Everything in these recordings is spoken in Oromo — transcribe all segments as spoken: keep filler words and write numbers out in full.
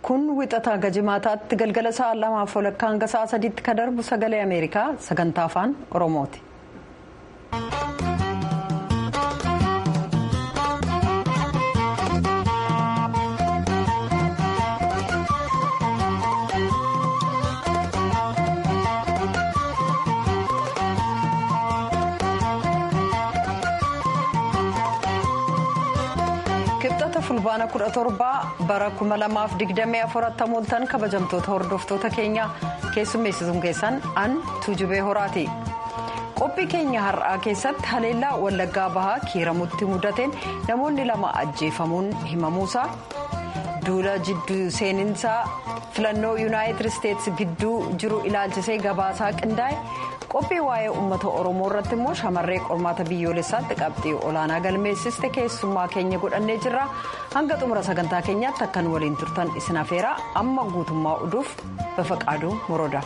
kun wixataa gajimaataatti galgala sa'a lamaaf walakkaa hanga sa'a sadiitti kan darbu sagalee Ameerikaa sagantaa afaan Oromooti. fulbaana kudha torba bara kuma lamaaf digdamii afuritti mul'atan kabajamtoota hordoftoota keenya keessummeessituun keessan an Tuujubee Horaati. Qophii keenya har'aa keessatti haleellaa Wallaggaa Bahaa kiiramutti mudateen namoonni lama ajjeefamuun himamuusaa, duula jidduu seeninsaa filannoo yuunaayitid isteetsi gidduu jiru ilaalchisee gabaasaa qindaa'e, qophii waa'ee uummata Oromoo irratti immoo shamarree qormaata biyyoolessaatti qabxii olaanaa galmeessiste keessummaa keenya godhannee jirra. Hanga xumura sagantaa keenyaatti akkan waliin turtan isin afeera. Amma guutummaa oduuf Bafaqaaduu Morodaa.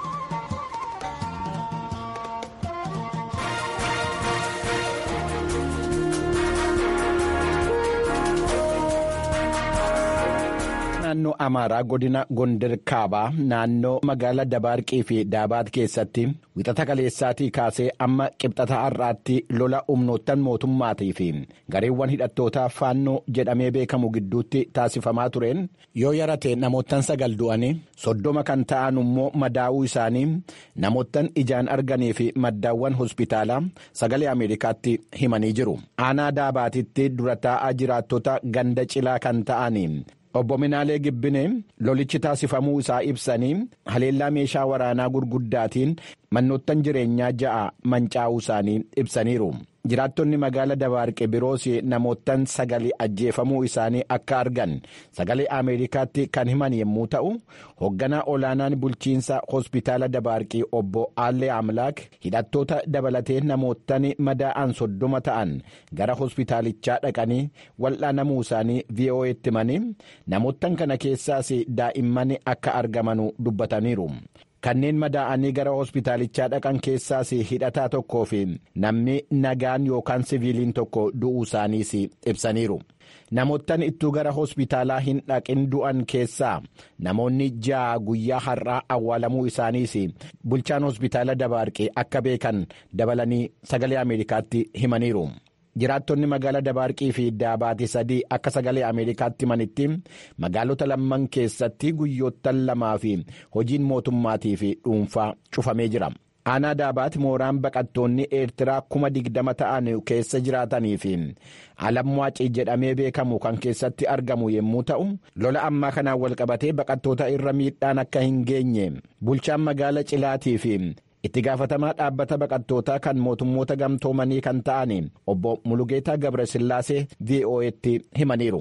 naannoo Amaaraa godina Gondar Kaabaa naannoo magaalaa Dabaarqii fi Daabaat keessatti wixata kaleessaatii kaasee amma qibxata har'aatti lola humnoottan mootummaatii fi gareewwan hidhattootaa faannoo jedhamee beekamu gidduutti taasifamaa tureen yoo yarate namoottan sagal du'anii soddoma kan ta'an immoo madaa'uu isaanii namoottan ijaan arganii fi maddaawwan hospitaalaa sagalee Ameerikaatti himanii jiru. Aanaa Daabaatitti dura taa'aa jiraattota ganda cilaa kan ta'anii Obbo Minaalee Gibbinee lolichi taasifamuu isaa ibsanii haleellaa meeshaa waraanaa gurguddaatiin mannoottan jireenyaa ja'a mancaa'uu isaanii ibsaniiru. Jiraattonni magaala Dabaarqee biroos namoottan sagali ajjeefamuu isaanii akka argan sagalee Ameerikaatti kan himan yommuu ta'u, hoogganaa olaanaan bulchiinsa hospitaala Dabaarqee obbo Aallee Amlaak hidhattoota dabalatee namoottan madaa'an soddoma ta'an gara hospitaalichaa dhaqanii wal'aanamuu isaanii V O A'tti himanii namoottan kana keessaas daa'imman akka argamanu dubbataniiru. Kanneen madaa'anii gara hospitaalichaa dhaqan keessaas hidhataa tokkoo fi namni nagaan yookaan siviiliin tokko du'uu isaaniis ibsaniiru. Namoottan ittuu gara hospitaalaa hin dhaqin du'an keessaa namoonni ja'a guyyaa har'aa awwaalamuu isaaniis bulchaan hospitaala Dabaarqee akka beekan dabalanii sagalee Ameerikaatti himaniiru. Jiraattonni magaala Dabaarqii fi Daabaati sadii akka sagalee Ameerikaatti himanitti magaalota lamman keessatti guyyoottan lamaa fi hojiin mootummaatii fi dhuunfaa cufamee jira. Aanaa Daabaati mooraan baqattoonni Eertiraa kuma digdama ta'an keessa jiraatanii fi Alamwaacii jedhamee beekamu kan keessatti argamu yommuu ta'u, lola ammaa kanaan walqabatee baqattoota irra miidhaan akka hin geenye bulchaan magaala Cilaatii fi itti gaafatamaa dhaabbata baqattootaa kan mootummoota gamtoomanii kan ta'an obbo Mulugeetaa Gabrasillaasee V O A'tti himaniiru.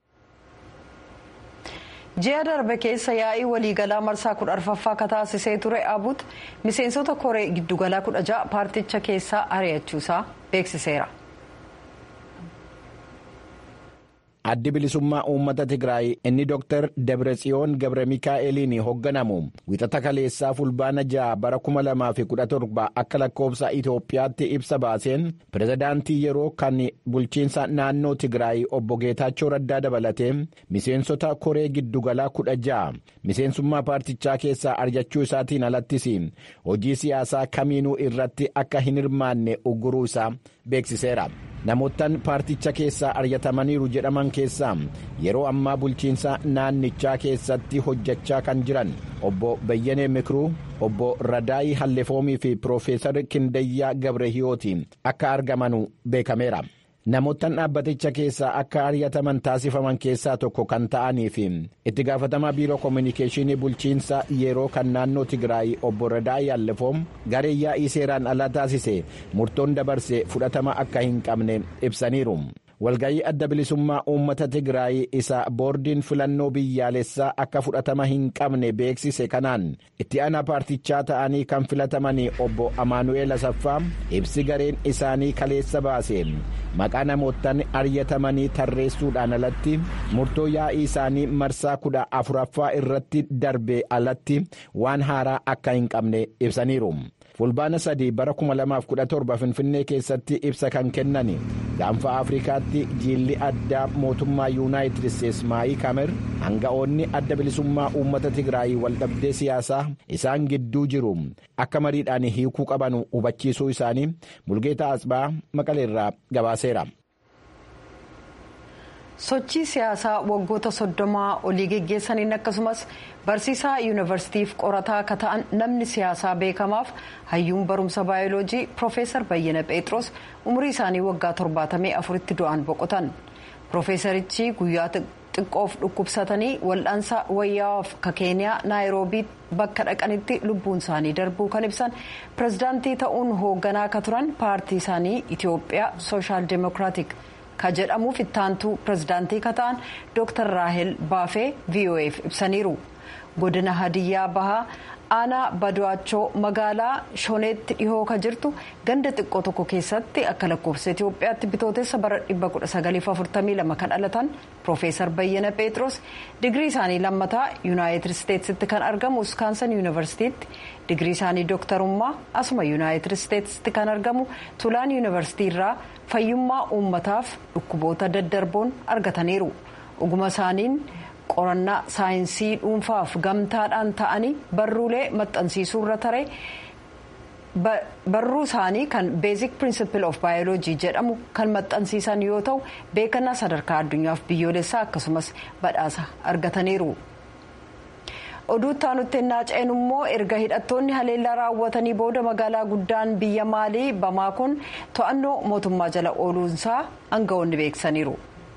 Ji'a darbe keessa yaa'ii waliigalaa marsaa kudha arfaffaa akka taasisee ture Abuut miseensota koree giddugalaa kudha ja'a paarticha keessaa ari'achuusaa beeksiseera. Addi bilisummaa uummata Tigraay inni Dooktar Debretsiyoon Gabre Mikaa'eliin hoogganamu wixata kaleessaa fulbaana ja'a bara kuma lamaa fi kudha torba akka lakkoofsa Itoophiyaatti ibsa baaseen pirezidaantii yeroo kan bulchiinsa naannoo Tigraay obbo Geetaachoo Raddaa dabalatee miseensota koree giddugalaa kudha ja'a miseensummaa paartichaa keessaa ari'achuu isaatiin alattis hojii siyaasaa kamiinuu irratti akka hin hirmaanne ugguruu isaa beeksiseera. Namoottan paarticha keessaa ari'atamaniiru jedhaman keessaa yeroo ammaa bulchiinsa naannichaa keessatti hojjechaa kan jiran obbo Bayyanee Mikruu, obbo Radaayi Hallefoomii fi Piroofeesar Kindayyaa Gabrehiyooti akka argamanu beekameera. Namoottan dhaabbaticha keessaa akka ari'ataman taasifaman keessaa tokko kan ta'anii fi itti gaafatamaa biiroo koominikeeshinii bulchiinsa yeroo kan naannoo Tigraay obbo Radaayi Hallefoom garee yaa'ii seeraan alaa taasise murtoon dabarse fudhatama akka hin qabne ibsaniiru. Walgayii adda bilisummaa uummata Tigraay isa boordiin filannoo biyyaalessaa akka fudhatama hin qabne beeksise kanaan itti aanaa paartichaa ta'anii kan filataman obbo Amaanu'eel Asaffaa ibsi gareen isaanii kaleessa baase maqaa namoottan ari'atamanii tarreessuudhaan alatti murtoo yaa'ii isaanii marsaa kudha afuraffaa irratti darbe alatti waan haaraa akka hin qabne ibsaniiru. fulbaana sadii bara kuma lamaaf kudha torba finfinnee keessatti ibsa kan kennan gaanfa afrikaatti jiilli addaa mootummaa yuunaayitid isteetsi maayik hamer hanga'oonni adda bilisummaa uummata tigraay waldhabdee siyaasaa isaan gidduu jiru akka mariidhaan hiikuu qaban hubachiisuu isaanii Mulgeetaa Asbaa Maqaleerraa gabaaseera. sochii siyaasaa waggoota soddomaa olii geggeessaniin akkasumas barsiisaa yuunivarsiitiif qorataa akka ta'an namni siyaasaa beekamaaf hayyuun barumsa baayoloojii Profeesar Bayyana Pheexroos umurii isaanii waggaa torbaatamii afuritti du'aan boqotan. Profeesarichi guyyaa xiqqoof dhukkubsatanii wal'aansa wayyaa'aaf ka keeniyaa naayiroobii bakka dhaqanitti lubbuun isaanii darbuu kan ibsan pirezidaantii ta'uun hoogganaa akka turan paartii isaanii Itiyoophiyaa Sooshaal Deemokiraatik ka jedhamuuf ittaantuu pirezidaantii ka ta'an Dooktar Raahel Baafee V O F ibsaniiru. Godina Hadiyyaa Bahaa aanaa Badu'aachoo magaalaa Shoneetti dhihoo ka jirtu ganda xiqqoo tokko keessatti akka lakkoofsa Itiyoophiyaatti bitootessa bara dhibba kudha sagaliif afurtamii lama kan dhalatan Profeesar Bayyana Pheexroos digirii isaanii lammataa Yuunaayitid Isteetsitti kan argamu Wiskaansan Yuunivarsiitiitti digirii isaanii dooktarummaa asuma Yuunaayitid Isteetsitti kan argamu Tulaan Yuunivarsiitii irraa fayyummaa uummataaf dhukkuboota daddarboon argataniiru. Oguma isaaniin qorannaa saayinsii dhuunfaaf gamtaadhaan ta'anii barruulee maxxansiisuu irra taree barruu isaanii kan beezik pirinsipil of baayoloojii jedhamu kan maxxansiisan yoo ta'u beekannaa sadarkaa addunyaaf biyyoolessaa akkasumas badhaasa argataniiru. Oduu taanutti ennaa ceenu immoo erga hidhattoonni haleellaa raawwatanii booda magaalaa guddaan biyya Maalii Bamaakoon to'annoo mootummaa jala ooluunsaa aangawoonni beeksaniiru.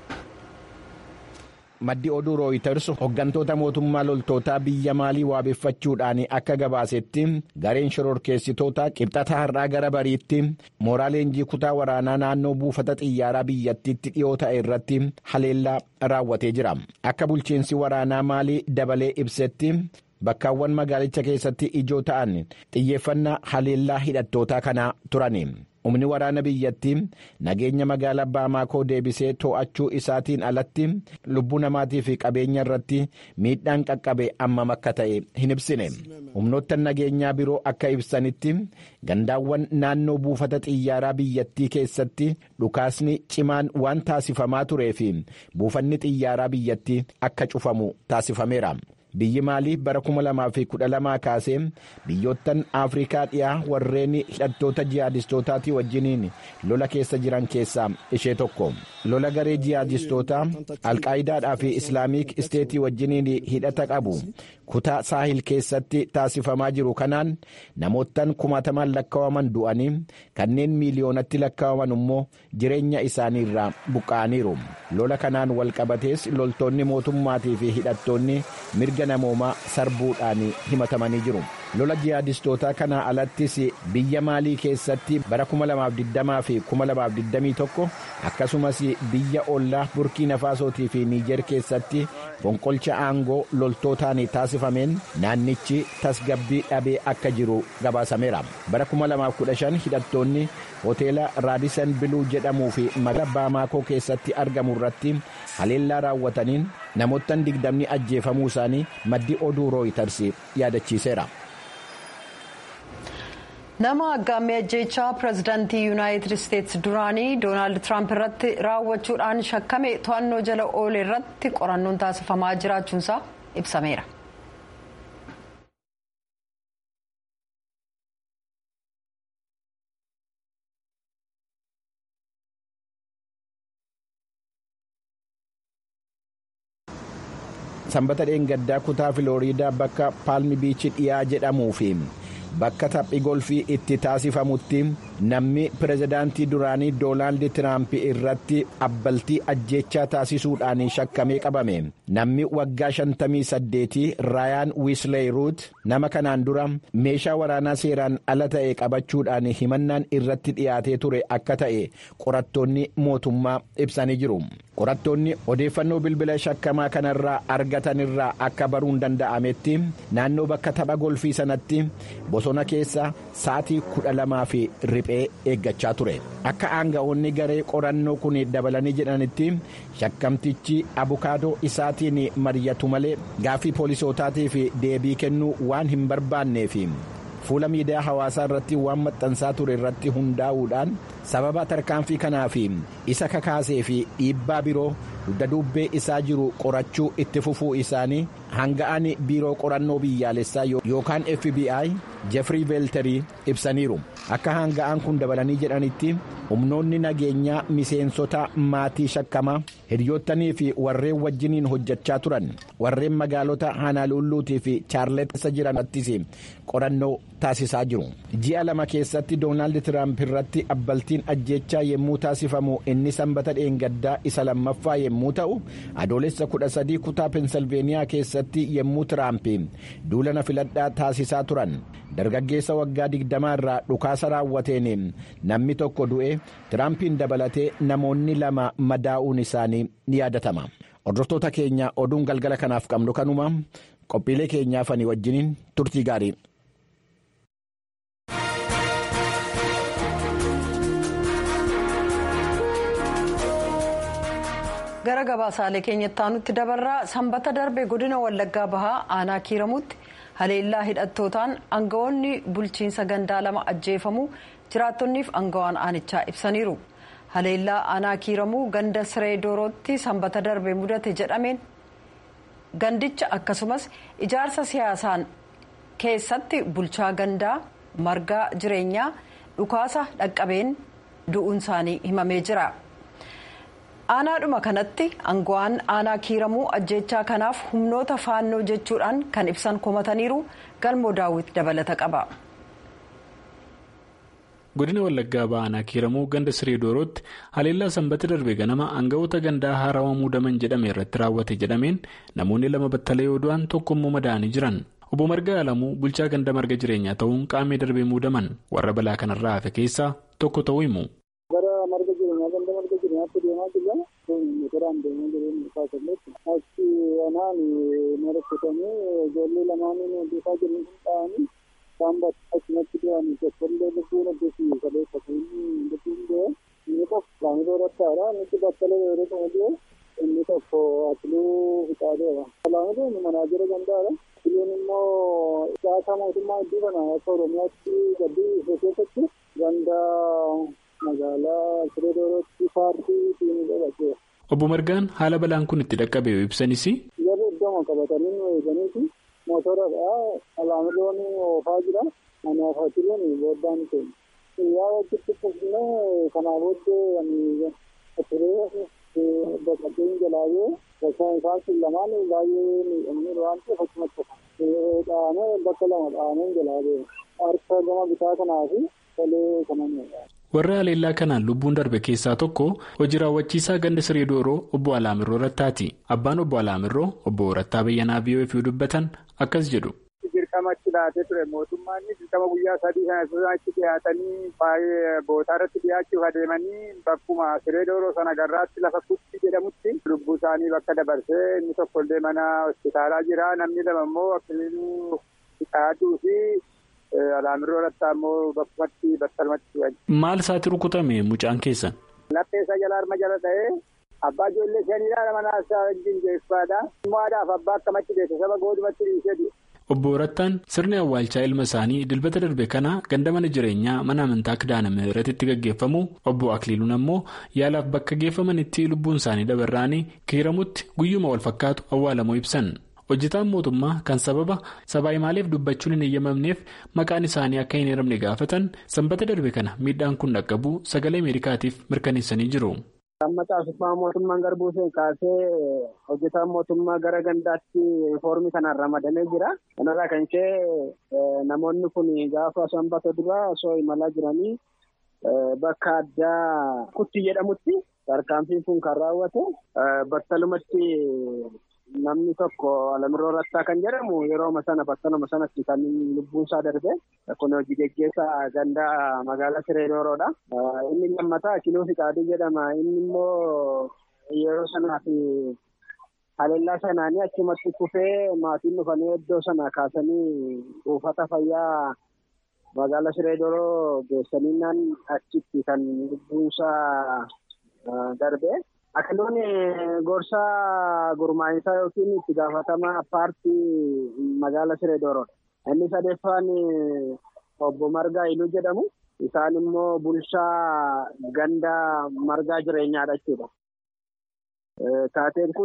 Maddi oduu Rooyiters hooggantoota mootummaa loltootaa biyya Maalii waabeffachuudhaan akka gabaasetti gareen shororkeessitoota qibxata har'aa gara bariitti mooraa leenjii kutaa waraanaa naannoo buufata xiyyaaraa biyyattiitti dhiyoo ta'e irratti haleellaa raawwatee jira. Akka bulchiinsi waraanaa Maalii dabalee ibsetti bakkaawwan magaalicha keessatti ijoo ta'an xiyyeeffannaa haleellaa hidhattootaa kanaa turani. Humni waraana biyyattii nageenya magaalaa Baamaakoo deebisee to'achuu isaatiin alatti lubbuu namaatii fi qabeenya irratti miidhaan qaqqabe ammam akka ta'e hin ibsine. Humnoota nageenyaa biroo akka ibsanitti gandaawwan naannoo buufata xiyyaaraa biyyattii keessatti dhukaasni cimaan waan taasifamaa turee fi buufanni xiyyaaraa biyyattii akka cufamu taasifameera. Biyyi Maalii bara kuma lamaa fi kudha lamaa kaasee biyyoottan Afrikaa dhiyaa warreen hidhattoota jihaadistootaatii wajjiniin lola keessa jiran keessaa ishee tokko. Lola garee jihaadistootaa Alqaayidaadhaa fi Islaamiik Isteetii wajjiniin hidhata qabu kutaa Saahil keessatti taasifamaa jiru kanaan namoottan kumaatamaan lakkaa'aman du'anii kanneen miiliyoonatti lakkaa'aman immoo jireenya isaanii irraa buqqa'aniiru. Lola kanaan walqabatees loltoonni mootummaatii fi hidhattoonni mirga namoomaa sarbuudhaan himatamanii jiru. Lola jihaadistootaa kanaa alattis biyya Maalii keessatti bara kuma lamaaf digdamaa fi kuma lamaaf digdamii tokko akkasumas biyya ollaa Burkiina Faasootii fi Niijer keessatti fonqolcha aangoo loltootaan taasifameen naannichi tasgabbii dhabee akka jiru gabaasameera. Bara kuma lamaaf kudha shan hidhattoonni hoteela Raadisan Biluu jedhamuu fi magaalaa Baamaakoo keessatti argamu irratti haleellaa raawwataniin namoottan digdamni ajjeefamuu isaanii maddi oduu Rooyiters yaadachiiseera. Nama aggaamee ajjeechaa pirezidaantii Yuunaayitid Isteetsi duraanii Doonaald Tiraamp irratti raawwachuudhaan shakkame to'annoo jala oole irratti qorannoon taasifamaa jiraachuunsaa ibsameera. Sanbata dheengaddaa kutaa Filooriidaa bakka Paalmi Biichi dhiyaa jedhamuu fi bakka taphii golfii itti taasifamutti namni pirezidaantii duraanii Doonaald Tiraamp irratti abbaltii ajjeechaa taasisuudhaan shakkamee qabame. Namni waggaa shantamii saddeetii Raayaan Wiisley Ruut nama kanaan dura meeshaa waraanaa seeraan ala ta'e qabachuudhaan himannaan irratti dhiyaatee ture akka ta'e qorattoonni mootummaa ibsanii jiru. Qorattoonni odeeffannoo bilbila shakkamaa kanarraa argatanirraa akka baruun danda'ametti naannoo bakka tapha golfii sanatti bosona keessa sa'aatii kudha lamaa fi riphee eeggachaa ture. Akka aanga'oonni garee qorannoo kun dabalanii jedhanitti shakkamtichi abukaadoo isaatiin mari'atu malee gaaffii poolisootaatiif deebii kennuu waan hin barbaanneef fuula miidiyaa hawaasaa irratti waan maxxansaa ture irratti hundaa'uudhaan sababa tarkaanfii kanaa fi isa kakaasee fi dhiibbaa biroo dugda duubbee isaa jiru qorachuu itti fufuu isaanii hanga'aan biiroo qorannoo biyyaalessaa yookaan F B I Jeffrey Velterii ibsaniiru. Akka hanga'aan kun dabalanii jedhanitti humnoonni nageenyaa miseensota maatii shakkamaa hiriyoottanii fi warreen wajjiniin hojjechaa turan warreen magaalota Honoluluutii fi Chaarlet keessa jiranattis qorannoo taasisaa jiru. Ji'a lama keessatti Doonaald Tiraamp irratti abbaltiin ajjechaa yemmuu taasifamu inni sanbata dheengaddaa isa lammaffaa yemmuu ta'u adoolessa kudha sadii kutaa Pensilveeniyaa keessatti yemmuu Tiraamp duulana filadhaa taasisaa turan dargaggeessa waggaa digdamaa irraa dhukaasa raawwateen namni tokko du'e Tiraampiin dabalatee namoonni lama madaa'uun isaanii ni yaadatama. Hordoftoota keenya oduun galgala kanaaf qabnu kanuma qophiilee keenyaaf ani wajjiniin turtii gaarii. gara gabaasaalee keenyatti aanutti dabarraa sanbata darbe godina Wallaggaa Bahaa aanaa Kiiramuutti haleellaa hidhattootaan aangawoonni bulchiinsa gandaa lama ajjeefamuu jiraattonniif aangawaan aanichaa ibsaniiru. Haleellaa aanaa Kiiramuu ganda Siree Doorootti sanbata darbe mudate jedhameen gandicha akkasumas ijaarsa siyaasaan keessatti bulchaa gandaa margaa jireenyaa dhukaasa dhaqqabeen du'uun isaanii himamee jira. Aanaadhuma kanatti aangawaan aanaa Kiiramuu ajjechaa kanaaf humnoota faannoo jechuudhaan kan ibsan komataniiru. Galmoo daawwit dabalata qaba. Godina Wallaggaa Bahaa aanaa Kiiramuu ganda Siree Doorootti haleellaa sanbata darbe ganama aangawoota gandaa haarawaa muudaman jedhame irratti raawwate jedhameen namoonni lama battalee yoo du'an tokko immoo madaa'anii jiran. Obbo Margaa Alamuu bulchaa ganda marga jireenyaa ta'uun qaamee darbee muudaman warra balaa kanarraa hafe keessaa tokko ta'uu himu. Motoraan deemaa jireenya isaa keessatti achi anaan marakkatamee ijoollee lamaaniin biifaa jiran ta'anii saambat achumatti du'anii tokkollee lubbuun addesii kaleeffatu inni lubbuun du'e inni tokko laamiloo rattaadha inni battalee yeroo ta'u du'e inni tokko atiluu fixaadeera. Laamiloo inni manaajira gandaadha. Atiluun immoo siyaasaa mootummaa hedduu kana akka Oromiyaatti gaddii ishee keessatti gandaa magaalaa Siree Doorootti paartii diinii godhatee. Obbo Margaan haala balaan kun itti dhaqqabe yoo ibsanis. Yeroo iddoo qabatanii nu eeganiiti mootoradha alaamiloon oofaa jira ani oofatiloon booddaan ta'e. Yaa wajjitti fufnee kanaa booddee ani asiree boqoteen jalaayee bakka isaan lamaan baay'ee miidhamanii waan ta'eef achumatti dhahamee bakka lama dhahameen jalaayee harka gama bitaa kanaa fi tolee kanamedha. Warra haleellaa kanaan lubbuun darbe keessaa tokko hojii raawwachiisaa ganda Siree Dooroo obbo Alaamirroo Rattaati. Abbaan obbo Alaamirroo obbo Rattaa Bayyanaa V O F dubbatan akkas jedhu. Dirqamatti laatee ture mootummaan dirqama guyyaa sadii sana sosaatti dhiyaatanii baay'ee bootaa irratti dhiyaachuuf adeemanii bakkuma Siree Dooroo sana garraatti lafa kutti jedhamutti lubbuu isaanii bakka dabarsee inni tokko illee mana hospitaalaa jira namni lama immoo akkamiinuu dhiyaachuu fi. Alaamirroo Rattaa immoo bakkumatti battalumatti wajji. Maal isaatti rukutame mucaan keessan? Lapheessa jala harma jala ta'ee abbaa ijoollee shaniidha nama naasaa wajjin jeeffaadha. Mo'aadhaaf abbaa akkamatti beeksisaba goodumatti dhiisee. Obbo Rattaan sirni awwaalchaa ilma isaanii dilbata darbe kana ganda mana jireenyaa mana amantaa Kidaana Mihiiratitti gaggeeffamu obbo Akiliiluun ammoo yaalaaf bakka geeffamanitti lubbuun isaanii dabarraanii Kiiramutti guyyuma wal fakkaatu awwaalamuu ibsan. Hojjetaan mootummaa kan sababa sabaa maaliif dubbachuun hin eeyyamamneef maqaan isaanii akka hin eeramne gaafatan sanbata darbe kana miidhaan kun dhaqqabuu sagalee Ameerikaatiif mirkaneessanii jiru. Amma taasifama mootummaan Garbuuseen kaasee hojjetaan mootummaa gara gandaatti riifoormii kanaan ramadamee jira. Kanarraa kan ishee namoonni kun gaafa sanbata dura osoo imalaa jiranii bakka addaa kutti jedhamutti tarkaanfiin kun kan raawwate battalumatti. Namni tokko Alaamirroo Rattaa kan jedhamu yeroo sana battaluma sanatti kan lubbuun isaa darbe kun hojii geggeessaa gandaa magaalaa Siree Dooroodha. Inni lammataa Kiloo Fiqaaduu jedhama. Inni immoo yeroo sanaaf haleellaa sanaanii achumatti kufee maatiin dhufanii iddoo sana kaasanii buufata fayyaa magaalaa Siree Dooroo geessanii naan achitti kan lubbuun isaa darbe. Akiloon gorsaa gurmaa'isaa yookiin itti gaafatamaa paartii magaalaa Siree Dooroodha. Inni sadeeffaan obbo Margaa Iluu jedhamu. Isaan immoo bulchaa ganda margaa jireenyaadha jechuudha. Taateen kun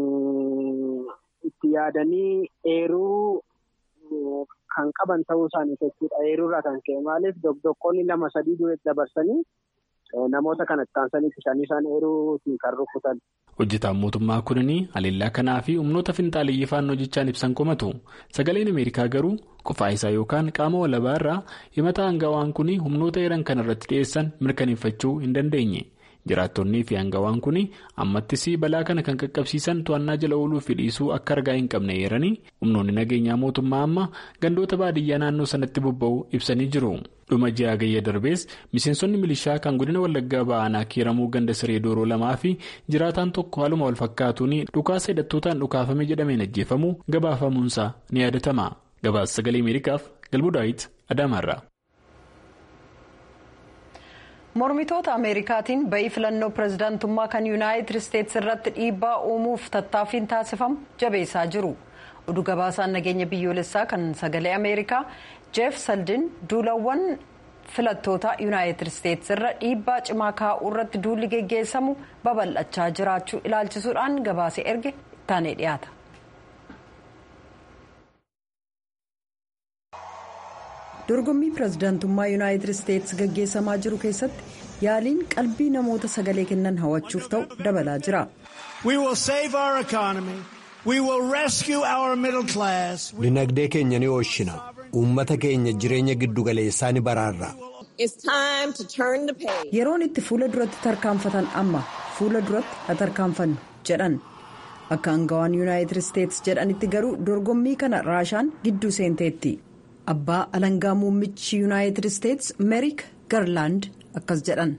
itti yaadanii eeruu kan qaban ta'uu isaanii jechuudha. Eeruurraa kan ka'e maaliif doqdoqqoonni lama sadii duratti dabarsanii namoota kanatti aansanii isaanii isaan eeruutiin kan rukutan. Hojjetaan mootummaa kunniin haleellaa kanaa fi humnoota finxaaliyyii faannoo jechaan ibsan komatu. Sagaleen Ameerikaa garuu qofaa isaa yookaan qaama walabaa irraa himata aangawaan kun humnoota eeran kanarratti dhiyeessan mirkaneeffachuu hin dandeenye. Jiraattonnii fi aangawaan kun ammattis balaa kana kan qaqqabsiisan to'annaa jala ooluu fi dhiisuu akka argaa hin qabne eeranii humnoonni nageenyaa mootummaa amma gandoota baadiyyaa naannoo sanatti bobba'uu ibsanii jiru. Dhuma ji'a gayya darbees miseensonni milishaa kan godina Wallaggaa ba'anaa kiiramuu ganda siree dooroo lamaa fi jiraataan tokko haaluma wal fakkaatuun dhukaasa hidhattootaan dhukaafame jedhameen ajjeefamuu gabaafamuunsaa ni yaadatama. Gabaasa sagalee Ameerikaaf Galbuu Daawit Adaamaarraa. Mormitoota Ameerikaatiin ba'ii filannoo pirezidaantummaa kan Yuunaayitid Isteetsi irratti dhiibbaa uumuuf tattaaffiin taasifamu jabeessaa jiru. Oduu gabaasaan nageenya biyyoolessaa kan sagalee Ameerikaa Jeef Saldin duulawwan filattoota Yuunaayitid Isteetsi irra dhiibbaa cimaa kaa'uu irratti duulli geggeessamu babal'achaa jiraachuu ilaalchisuudhaan gabaasee erge taanee dhiyaata. Dorgommii pirezidaantummaa Yuunaayitid Isteetsi gaggeessamaa jiru keessatti yaaliin qalbii namoota sagalee kennan hawachuuf ta'u dabalaa jira. Dinagdee keenya ni ooshina. Uummata keenya jireenya giddugaleessaa ni baraarra. Yeroon itti fuula duratti tarkaanfatan amma fuula duratti ha tarkaanfannu jedhan. Akka aangawaan Yuunaayitid Isteetsi jedhanitti garuu dorgommii kana Raashaan gidduu seenteetti. Abbaa alangaa muummichi Yuunaayitid Isteetsi Meerik Garlaand akkas jedhan.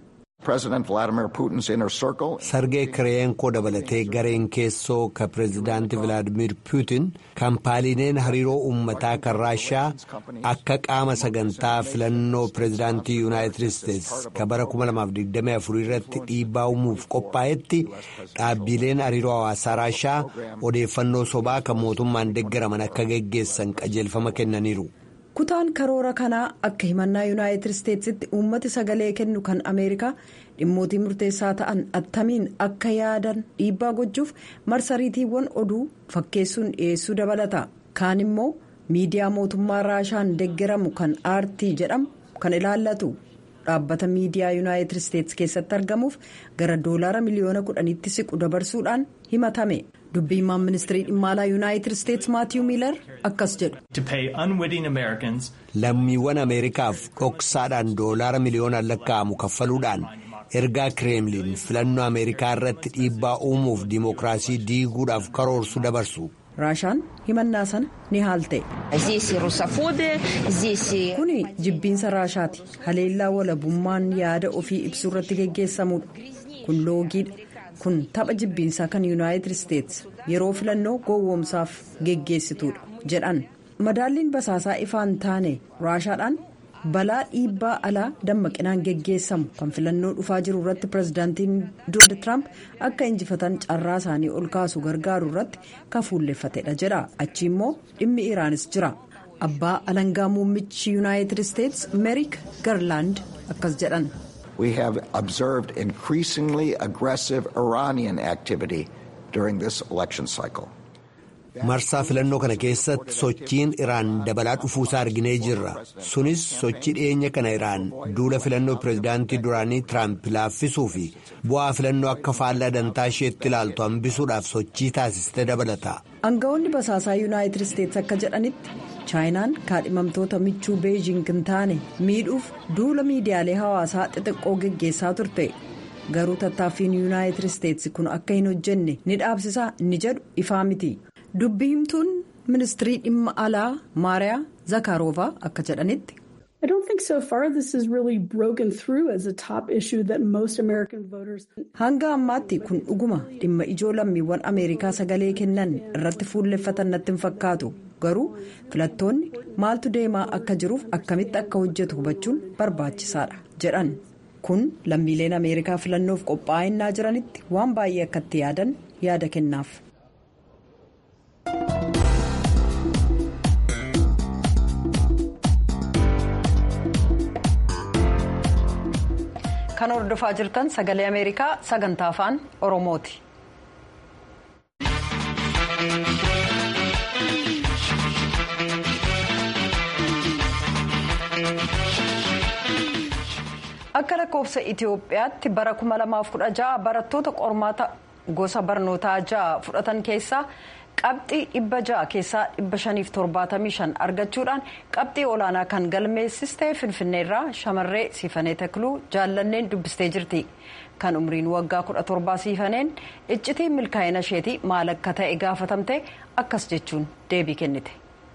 Sargee Kireenkoo dabalatee gareen keessoo ka pireezidaantii Vilaadimir Puutin kaampaaniileen hariiroo uummataa kan Raashaa akka qaama sagantaa filannoo pireezidaantii Yuunaayitid Isteetsi ka bara kuma lamaaf digdamii afur irratti dhiibbaa uumuuf qophaa'etti dhaabbileen hariiroo hawaasaa Raashaa odeeffannoo sobaa kan mootummaan deeggaraman akka geggeessan qajeelfama kennaniiru. Kutaan karoora kanaa akka himannaa Yuunaayitid Isteetsitti uummati sagalee kennu kan Ameerikaa dhimmootii murteessaa ta'an attamiin akka yaadan dhiibbaa gochuuf marsariitiiwwan oduu fakkeessuun dhiyeessuu dabalata. Kaan immoo miidiyaa mootummaa Raashaan deeggaramu kan aartii jedhamu kan ilaallatu dhaabbata miidiyaa Yuunaayitid Isteetsi keessatti argamuuf gara doolaara miliyoona kudhaniitti siqu dabarsuudhaan himatame. Dubbii himaan ministirii dhimma alaa Yuunaayitid Isteetsi Maatiyuu Miilar akkas jedhu. Lammiiwwan Ameerikaaf dhoksaadhaan doolaara miliyoonaan lakkaa'amu kaffaluudhaan ergaa Kireemliin filannoo Ameerikaa irratti dhiibbaa uumuuf diimokiraasii diiguudhaaf karoorsu dabarsu. Raashaan himannaa sana ni haalte. Kuni jibbiinsa Raashaati. Haleellaa walabummaan yaada ofii ibsuu irratti geggeessamudha. Kun loogiidha. Kun tapha jibbiinsaa kan Yuunaayitid Isteetsi yeroo filannoo gowwoomsaaf geggeessituudha jedhan. Madaalliin basaasaa ifaan taane Raashaadhaan balaa dhiibbaa alaa dammaqinaan geggeessamu kan filannoo dhufaa jiru irratti pireezidaantiin Doonaald Tiraamp akka injifatan carraa isaanii ol kaasu gargaaru irratti kafuulleeffatedha jedha. Achi immoo dhimmi Iraanis jira. Abbaa alangaa muummichi Yuunaayitid Isteetsi Meerik Garlaand akkas jedhan. We have observed increasingly aggressive Iranian activity during this election cycle. Marsaa filannoo kana keessatti sochiin Iraan dabalaa dhufuusaa arginee jirra. Sunis sochii dhiyeenya kana Iraan duula filannoo pireezidaantii duraanii Tiraamp laaffisuu fi bu'aa filannoo akka faallaa dantaa isheetti ilaaltu hambisuudhaaf sochii taasiste dabalata. Aangawoonni basaasaa Yuunaayitid Isteetsi akka jedhanitti chaayinaan kaadhimamtoota michuu beejiing hin taane miidhuuf duula miidiyaalee hawaasaa xixiqqoo geggeessaa turte. Garuu tattaaffiin Yuunaayitid Isteetsi kun akka hin hojjenne ni dhaabsisaa inni jedhu ifaa miti. Dubbii himtuun ministirii dhimma alaa Maariyaa Zakharoovaa akka jedhanitti. I don't think so far this has really broken through as a top issue that most American voters. Hanga ammaatti kun dhuguma dhimma ijoo lammiiwwan Ameerikaa sagalee kennan irratti fuulleffatan natti hin fakkaatu. Garuu filattoonni maaltu deemaa akka jiruuf akkamitti akka hojjetu hubachuun barbaachisaadha jedhan. Kun lammiileen Ameerikaa filannoof qophaa'inaa jiranitti waan baay'ee akka itti yaadan yaada kennaaf. Kan hordofaa jirtan sagalee Ameerikaa sagantaa afaan Oromooti. Akka lakkoofsa Itoophiyaatti bara kuma lamaaf kudha ja'a barattoota qormaata gosa barnootaa ja'a fudhatan keessaa qabxii dhibba ja'a keessaa dhibba shaniif torbaatamii shan argachuudhaan qabxii olaanaa kan galmeessistee Finfinneerraa shamarree Siifanee Takluu jaallanneen dubbistee jirti. Kan umriin waggaa kudha torbaa Siifaneen iccitiin milkaa'ina isheetii maal akka ta'e gaafatamte akkas jechuun deebii kennite.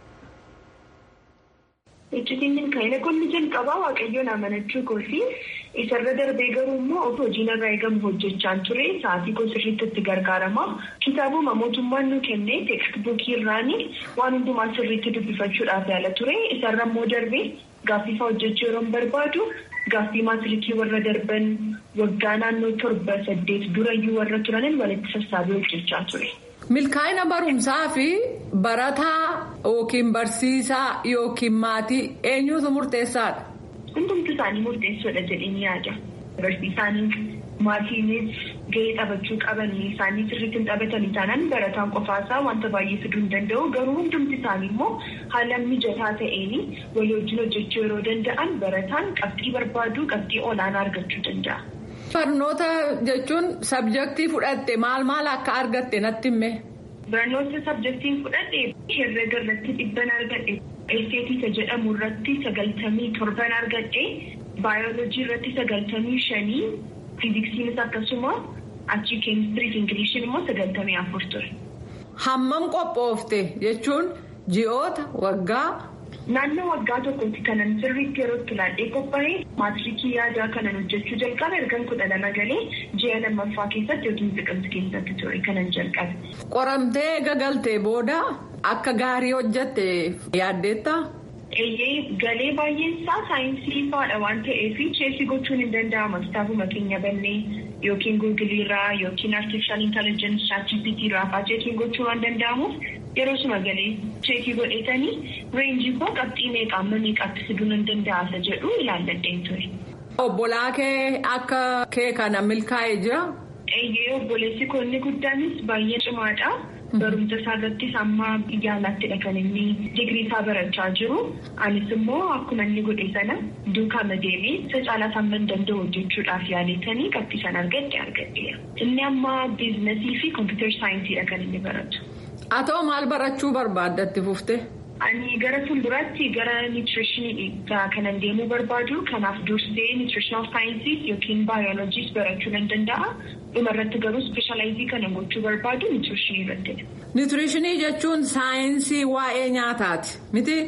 Iccitiin milkaa'ina kun jalqabaa waaqayyoon amanachuu kooti. Isarra darbee garuu immoo of hojiin irraa eegamu hojjechaan ture. Sa'aatii koo sirriitti itti gargaarama. Kitaabuma mootummaan nu kenne teekstbuukii irraani waan hundumaa sirriitti dubbifachuudhaaf yaala ture. Isarra immoo darbee gaaffii fa'aa hojjechuu yeroo barbaadu gaaffii maatiriikii warra darban waggaa naannoo torba saddeet durayyuu warra turanin walitti sassaabee hojjechaa ture. Milkaa'ina barumsaa fi barataa yookiin barsiisaa yookiin maatii eenyutu murteessaadha? Hundumti isaanii murteessoodha jedhanii yaada. Barsiisaanis maatiinis gahee taphachuu qabanii isaanii sirriitti hin taphatanii taanaan barataan qofaasaa wanta baay'ee fiduu hin danda'u. Garuu hundumti isaanii immoo haala mijataa ta'een walii wajjin hojjechuu yeroo danda'an barataan qabxii barbaadu qabxii olaanaa argachuu danda'a. Barnoota jechuun sabjektii fudhatte maal maal akka argatte natti hime? Barnoota sabjektiin fudhatte herrega irratti dhibban argadhe, esteetika jedhamu irratti sagaltamii torban argadhe, baayoloojii irratti sagaltamii shanii, fiiziksiinis akkasuma achi keemistirii fi ingiliishiin immoo sagaltamii afur ture. Hammam qophoofte jechuun ji'oota waggaa? Naannoo waggaa tokkotti kanan sirriitti yeroo itti laadhee qophaa'e maatiriikii yaadaa kanan hojjechuu jalqabe ergan kudha lama galee ji'a lammaffaa keessatti yookiin biqiltuu keessatti ture kanan jalqabe. Qoramtee gagaltee booda akka gaarii hojjette yaaddeettaa? Eeyyee galee baay'een isaa saayinsii fa'aadha waan ta'eef cheesii gochuun hin danda'ama kitaabuma keenya bannee yookiin guugiliirraa yookiin artificial intelligence chaatjipiitiirraa fa'aa cheesii gochuun waan danda'amuuf. Yeroo suma galee cheekii godhetanii reenjii koo qabxii meeqa amma meeqatti fiduu nan danda'a jedhu ilaalladheen ture. Obbolaa kee akka kee kana milkaa'ee jira? Eeyyee obboleessi koo inni guddaanis baay'ee cimaadha. Barumsa isaa irrattis amma yaalattidha kan inni digirii isaa barachaa jiru. Anis immoo akkuma inni godhe sana duukaa deemee isa caalaa isaa hin danda'u hojjechuudhaaf yaalettanii qabxii sana argadhe argadheera. Inni amma biizinasii fi kompiitar saayinsiidha kan inni baratu. Atoo maal barachuu barbaaddatti fufte? Ani gara fuulduraatti gara niwutirishinii kanan deemuu barbaadu. Kanaaf dursee niwutirishinal saayinsii yookiin baayoloojii barachuu nan danda'a. Dhumarratti garuu ispeeshalaayizii kanan gochuu barbaadu niwutirishinii irratti. Niwutirishinii jechuun saayinsii waa'ee nyaataati miti?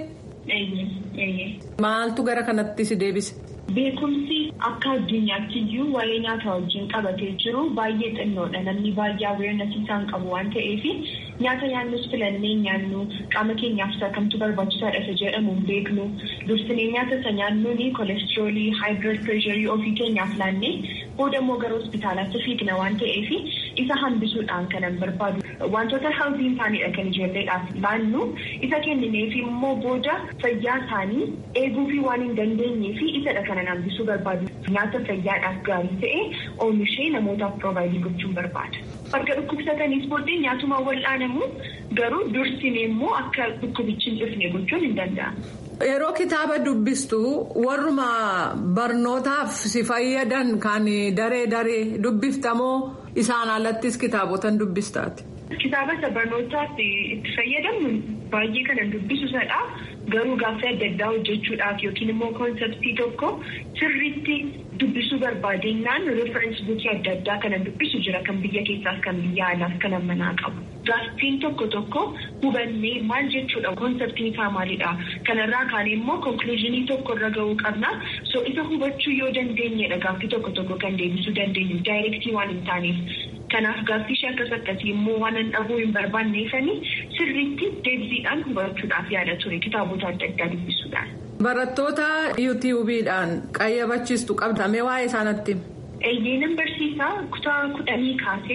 Eeyyee. Maaltu gara kanatti si deebise? Beekumsi akka addunyaatti iyyuu waa'ee nyaataa wajjin qabatee jiru baay'ee xinnoodha. Namni baay'ee awareness isaan qabu waan ta'eef nyaata nyaannus filannee nyaannu qaama keenyaaf isa kamtu barbaachisaadha isa jedhamu hin beeknu. Dursinee nyaata isa nyaannuun kolestiroolii, high blood pressure ofii keenyaaf laannee booda immoo gara hospitaalaatti fiigna waan ta'eef isa hambisuudhaan kanan barbaadu. Wantoota healthiin isaaniidha kan ijoolleedhaaf laannu isa kennineef immoo booda fayyaa isaanii eeguufi waan hin dandeenyeef isadha kanan hambisuu barbaadu. Nyaata fayyaadhaaf gaarii ta'e oomishee namootaaf provide gochuun barbaada. Erga dhukkubsataniis booddee nyaatumaan wal'aanamu garuu dursinee immoo akka dhukkubichi hin dhufne gochuun hin danda'amu. Yeroo kitaaba dubbistu warruma barnootaaf si fayyadan kan daree daree dubbiftamoo isaan alattis kitaabotan dubbistaati? Kitaaba isa barnootaaf itti fayyadamu baay'ee kanan dubbisadha. Garuu gaaffii adda addaa hojjechuudhaaf yookiin immoo koonseptii tokko sirriitti dubbisuu barbaadennaan referensi buukii adda addaa kanan dubbisu jira kan biyya keessaas kan biyya alaas kanan manaa qabu. Gaaffiin tokko tokko hubannee maal jechuudha koonseptiin isaa maalidha. Kanarraa kaanee immoo konkluuzinii tokko irra gahuu qabna. So isa hubachuu yoo dandeenyedha gaaffii tokko tokko kan deebisuu dandeenyu daayirektii waan hin taaneef. Kanaaf gaaffii ishee akkas akkasii immoo waan hin dhabuu hin barbaanneefanii sirriitti deebisiidhaan hubachuudhaaf yaada ture kitaabota adda addaa dubbisuudhaan. Barattoota yuutiyuubiidhaan qayyabachiistu qabdamee waa'ee isaanitti? Eeyyee nan barsiisaa kutaa kudhanii kaasee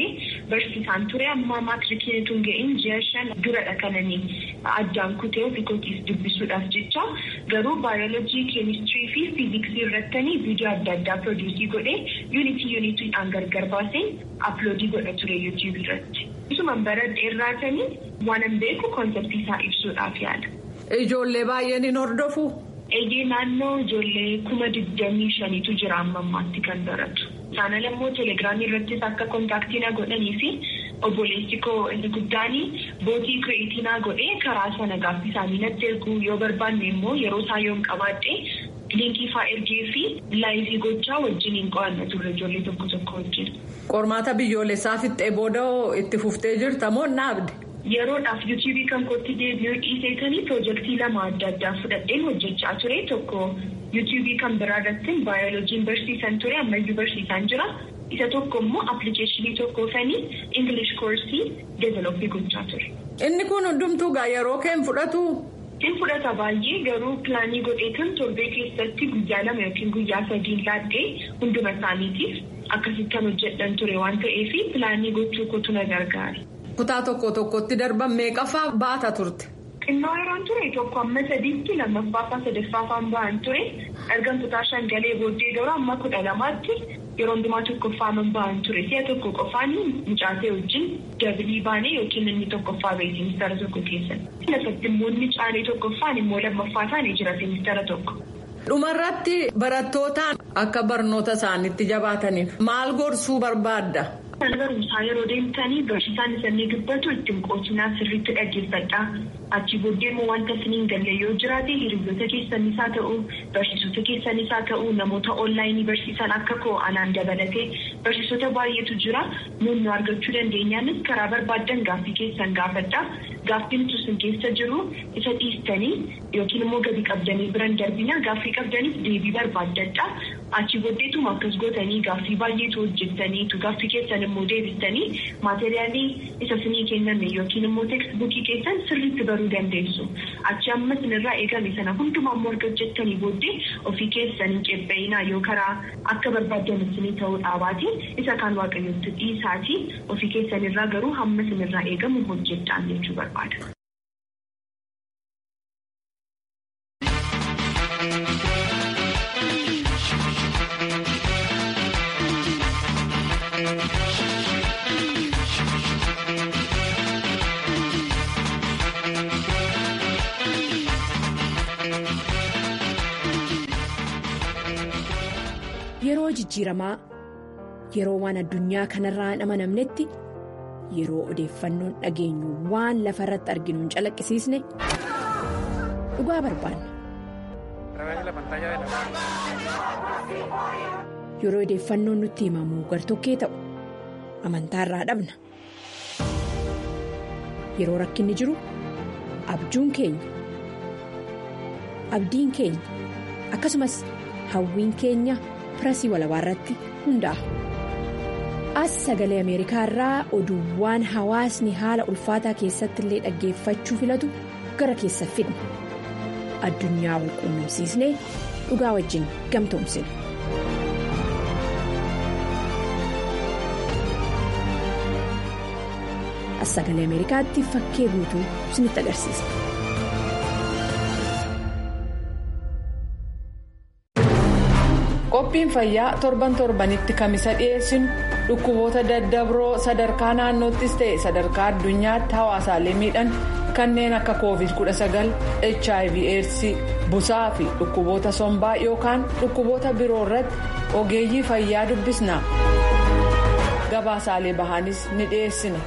barsiisaan ture amma maatirikiin tun ga'in ji'a shan duradha kananii addaan kutee ofii kootiis dubbisuudhaaf jecha garuu baayoloojii keemistirii fi fiiziksii irrattanii viidiyoo adda addaa pirooduusii godhee yuunitii yuunitiidhaan gargar baasee aploodii godha ture yuutuub irratti. Isumaan baradhee irraatanii waan hin beeku konseptii isaa ibsuudhaaf yaala. Ijoollee baay'een hin hordofu. Eegee naannoo ijoollee kuma digdamii shaniitu jira amma ammaatti kan baratu. Chaanal immoo teelegiraamii irrattis akka kontaaktii na godhanii fi obboleessi koo inni guddaanii bootii kireetii na godhee karaa sana gaaffii isaanii natti ergu yoo barbaanne immoo yeroo isaa yoon qabaadhe liinkii fa'aa ergee fi laayivii gochaa wajjin hin qo'anna turre ijoollee tokko tokko wajjin. Qormaata biyyoolessaa fixxee booda itti fuftee jirta moo naabde? Yeroodhaaf yuutuubii kan kootti deebi'uu dhiiseetanii piroojeektii lama adda addaa fudhadheen hojjechaa ture tokko yuutuubii kan biraa irratti baayoloojiin barsiisan ture ammayyuu barsiisan jira isa tokko immoo appilikeeshinii tokko fanii ingilish koorsii deeveloppii gochaa ture. Inni kun hundumtuu gaa yeroo keen fudhatu? Inni fudhata baay'ee garuu pilaanii godheetan torbee keessatti guyyaa lama yookiin guyyaa sadiin laaddee hunduma isaaniitiif akkasitti kan hojjedhan ture waan ta'eef pilaanii gochuu kootu na gargaara. Kutaa tokko tokkotti darban meeqafaa baata turte? Xinnoo yeroon ture tokko amma sadiitti lammaffaa sadaffaafaan ba'an ture ergan kutaa shan galee booddee garuu amma kudha lamaatti yeroo hundumaa tokkoffaaman ba'an ture si'a tokko qofaan mucaasee wajjin dabilii baanee yookiin inni tokkoffaa ba'e seemistara tokko keessatti. Lafatti immoo inni caalee tokkoffaan immoo lammaffaa taane jira seemistara tokko. Dhumarratti barattootaan akka barnoota isaaniitti jabaataniif maal gorsuu barbaadda? Mana barumsaa yeroo deemtanii barsiisaan isaanii dubbatu ittiin qoosinaa sirriitti dhaggeeffadha. Achi booddee immoo wanta isiniin galle yoo jiraate hiriyoota keessanis haa ta'u barsiisota keessanis haa ta'u namoota onlaayinii barsiisan akka koo anaan dabalatee barsiisota baay'eetu jira nuunnu argachuu dandeenyaanis karaa barbaaddan gaaffii keessan gaafadha. Gaaffiin tusin keessa jiru isa dhiistanii yookiin immoo gadi qabdanii biran darbina gaaffii qabdaniif deebii barbaaddadha. Achi booddeetuma akkas gootanii gaaffii baay'eetu hojjettaniitu gaaffii keessan immoo deebistanii maateriyaalii isa isinii kenname yookiin immoo teekstbuukii keessan sirriitti baruu dandeessu. Achi amma isinirraa eegame sana hundumaa immoo erga hojjettanii booddee ofii keessan hin qebba'inaa yoo karaa akka barbaaddan isinii ta'uu dhaabaati isa kaan waaqayyotti dhiisaati ofii keessanirraa garuu hamma isinirraa eegamu hojjettaan jechuu barbaada. Yeroo jijjiiramaa yeroo waan addunyaa kanarraa hin amanamnetti yeroo odeeffannoon dhageenyu waan lafa irratti arginu hin calaqqisiisne dhugaa barbaanna. Yeroo odeeffannoon nutti himamu gartokkee ta'u amantaarraa dhabna. Yeroo rakkinni jiru abjuun keenya abdiin keenya akkasumas hawwiin keenya. Pirasii walabaa irratti hundaa'a. As sagalee Ameerikaa irraa oduuwwan hawaasni haala ulfaataa keessatti illee dhaggeeffachuu filatu gara keessa fidna. Addunyaa wal quunnamsiisnee dhugaa wajjin gamtoomsina. As sagalee Ameerikaatti fakkee guutuu isinitti agarsiisa. Qophiin fayyaa torban torbanitti kamisa dhiyeessinu dhukkuboota daddabroo sadarkaa naannoottis ta'e sadarkaa addunyaatti hawaasaalee miidhan kanneen akka koovid kudha sagal h i v aids busaa fi dhukkuboota sombaa yookaan dhukkuboota biroo irratti ogeeyyii fayyaa dubbisna gabaasaalee bahaanis ni dhiyeessina.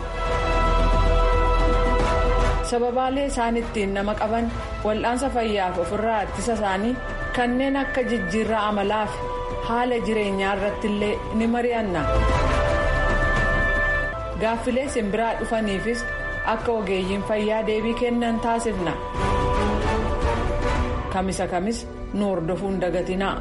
Sababaalee isaan ittiin nama qaban wal'aansa fayyaaf ofirraa ittisa isaanii kanneen akka jijjiirraa amalaa fi haala jireenyaa irratti illee ni mari'anna. Gaaffilee simbiraa dhufaniifis akka ogeeyyiin fayyaa deebii kennan taasifna. Kamisa kamis nu hordofuun dagatinaa.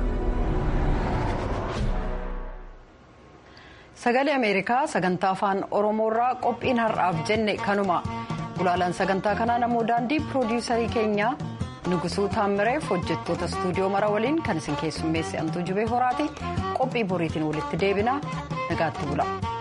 Sagalee Ameerikaa sagantaa afaan Oromoorraa qophiin har'aaf jenne kanuma. Gulaalaan sagantaa kanaa namoo daandii piroodiisarii keenyaa Nugusuu Taammireef hojjettoota istuudiyoo mara waliin kan isin keessummeesse Antuu Jubee Horaati qophii boriitiin walitti deebina nagaatti bula.